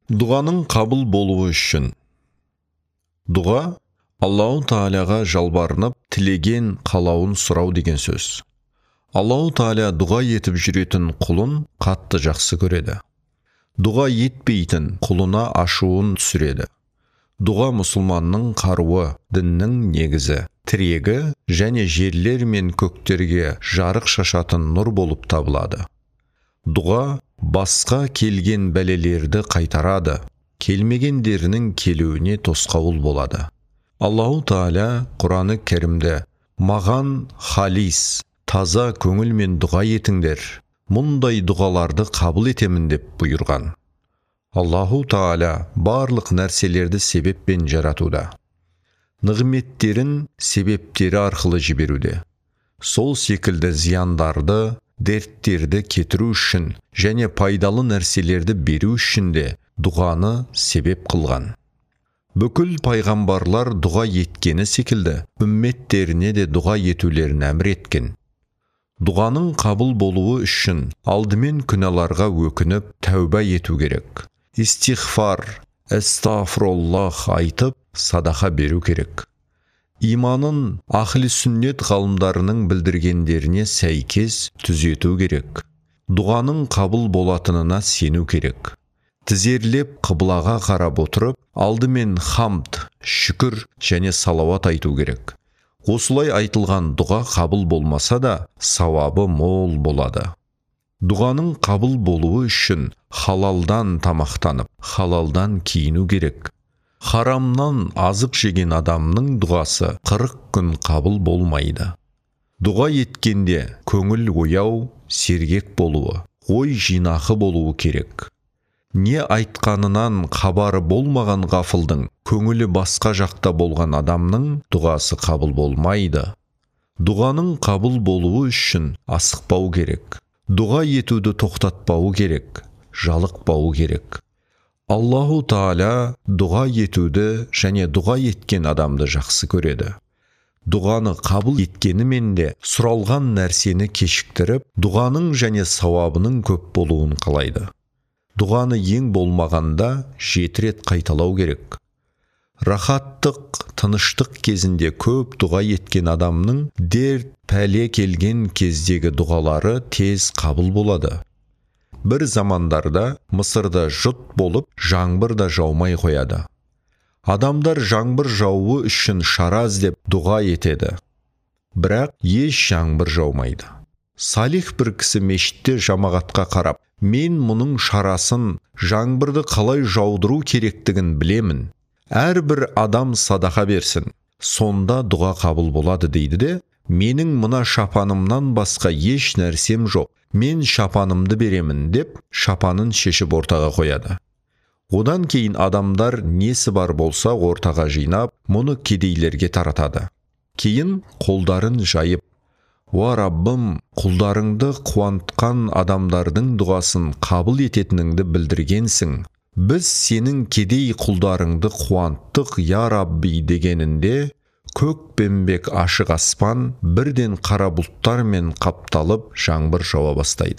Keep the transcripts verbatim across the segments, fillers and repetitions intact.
Дұғаның қабыл болуы үшін. Дұға Аллаху Тааляға жалбарынып, тілеген қалауын сұрау деген сөз. Аллаху Тааля дұға етіп жүретін құлын қатты жақсы көреді. Дұға етпейтін құлына ашуын түсіреді. Дұға мұсылманның қаруы, діннің негізі, тірегі және жерлер мен көктерге жарық шашатын нұр болып табылады. Дұға басқа келген бәлелерді қайтарады, келмегендерінің келуіне тосқауыл болады. Аллаху Тааля Құраны Кәрімде «Маған халис, таза көңілмен дұға етіңдер, мұндай дұғаларды қабыл етемін» деп бұйырған. Аллаху Тааля барлық нәрселерді себеппен жаратуда. Нығметтерін себептері арқылы жіберуде. Сол секілді зияндарды, дерттерді кетіру үшін және пайдалы нәрселерді беру үшін де дұғаны себеп қылған. Бүкіл пайғамбарлар дұға еткені секілді, үмметтеріне де дұға етулерін әмір еткен. Дұғаның қабыл болуы үшін алдымен күнәларға өкініп, тәуба ету керек. Истихфар, әстағфируллах айтып, садақа беру керек. Иманын ахли сүннет ғалымдарының білдіргендеріне сәйкес түзету керек. Дұғаның қабыл болатынына сену керек. Тізерлеп қыблаға қарап отырып, алдымен хамд, шүкір және салауат айту керек. Осылай айтылған дұға қабыл болмаса да, сауабы мол болады. Дұғаның қабыл болуы үшін халалдан тамақтанып, халалдан киіну керек. Харамнан азық жеген адамның дұғасы қырық күн қабыл болмайды. Дұға еткенде көңіл ояу, сергек болуы, ой жинақы болуы керек. Не айтқанынан хабары болмаған ғафылдың, көңілі басқа жақта болған адамның дұғасы қабыл болмайды. Дұғаның қабыл болуы үшін асықпау керек. Дұға етуді тоқтатпау керек, жалықпау керек. Аллаху Тааля дұға етуді және дұға еткен адамды жақсы көреді. Дұғаны қабыл еткенімен де сұралған нәрсені кешіктіріп, дұғаның және сауабының көп болуын қалайды. Дұғаны ең болмағанда жеті рет қайталау керек. Рахаттық, тыныштық кезінде көп дұға еткен адамның дерт, пәле келген кездегі дұғалары тез қабыл болады. Бір замандарда Мысырда жұт болып, жаңбыр да жаумай қояды. Адамдар жаңбыр жауы үшін шара іздеп дұға етеді. Бірақ еш жаңбыр жаумайды. Салих бір кісі мешітте жамағатқа қарап, мен мұның шарасын, жаңбырды қалай жаудыру керектігін білемін. Әрбір адам садақа берсін, сонда дұға қабыл болады дейді де, менің мына шапанымнан басқа еш нәрсем жоқ, мен шапанымды беремін деп, шапанын шешіп ортаға қояды. Одан кейін адамдар несі бар болса ортаға жинап, мұны кедейлерге таратады. Кейін қолдарын жайып, «Уа Раббым, құлдарыңды қуантқан адамдардың дұғасын қабыл ететініңді білдіргенсің. Біз сенің кедей құлдарыңды қуанттық, я Рабби» дегенінде, көк бембек ашық аспан бірден қара бұлттармен қапталып жаңбыр жауа бастайды.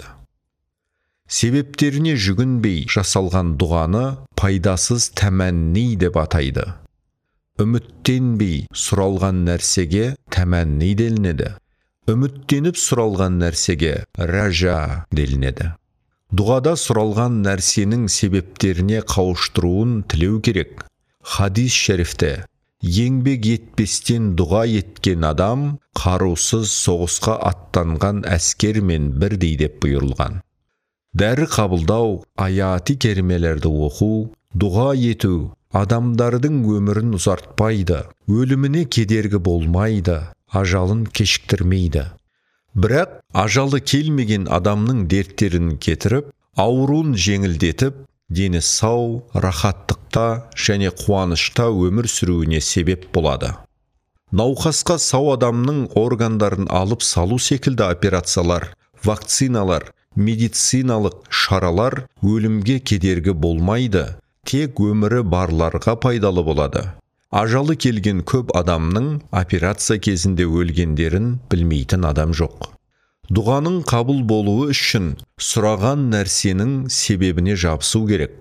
Себептеріне жүгінбей жасалған дұғаны пайдасыз тәмәнни деп атайды. Үміттенбей сұралған нәрсеге тәмәнни делінеді. Үміттеніп сұралған нәрсеге ража делінеді. Дұғада сұралған нәрсенің себептеріне қауыштыруын тілеу керек. Хадис шәрифте еңбек етпестен дұға еткен адам қарусыз соғысқа аттанған әскермен бірдей деп бұйырылған. Дәрі қабылдау, аяти керемелерді оқу, дұға ету адамдардың өмірін ұзартпайды, өліміне кедергі болмайды, ажалын кешіктірмейді. Бірақ ажалы келмеген адамның дерттерін кетіріп, ауруын жеңілдетіп, дені сау, рахаттықта және қуанышта өмір сүруіне себеп болады. Науқасқа сау адамның органдарын алып салу секілді операциялар, вакциналар, медициналық шаралар өлімге кедергі болмайды, тек өмірі барларға пайдалы болады. Ажалы келген көп адамның операция кезінде өлгендерін білмейтін адам жоқ. Дұғаның қабыл болуы үшін сұраған нәрсенің себебіне жабысу керек.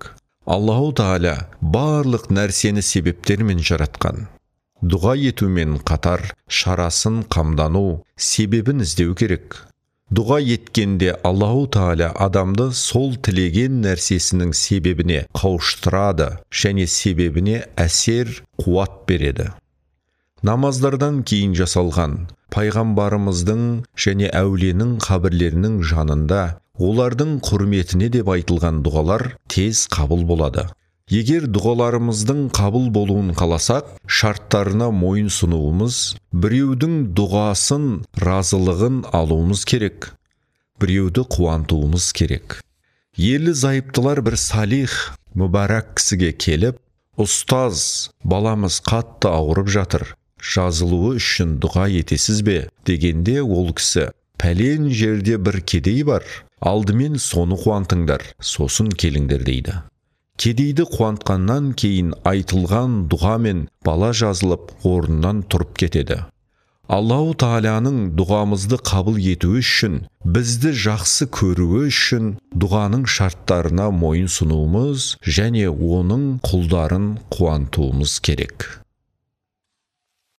Аллаху Таала барлық нәрсені себептермен жаратқан. Дұға етумен қатар шарасын қамдану, себебін іздеу керек. Дұға еткенде Аллаху Таала адамды сол тілеген нәрсесінің себебіне қауыштырады және себебіне әсер, қуат береді. Намаздардан кейін жасалған пайғамбарымыздың және әулиенің қабірлерінің жанында олардың құрметіне деп айтылған дұғалар тез қабыл болады. Егер дұғаларымыздың қабыл болуын қаласақ, шарттарына мойын сұнуымыз, біреудің дұғасын, разылығын алуымыз керек. Біреуді қуантуымыз керек. Ерлі зайыптылар бір салих, мүбәрак кісіге келіп, «Ұстаз, баламыз қатты ауырып жатыр. Жазылуы үшін дұға етесіз бе?» дегенде ол кісі, «Пәлен жерде бір кедей бар. Алдымен соны қуантыңдар, сосын келіңдер» дейді. Кедейді қуантқаннан кейін айтылған дұғамен бала жазылып, орнынан тұрып кетеді. Аллаху Тааланың дұғамызды қабыл етуі үшін, бізді жақсы көруі үшін дұғаның шарттарына мойын сұнуымыз және оның құлдарын қуантуымыз керек.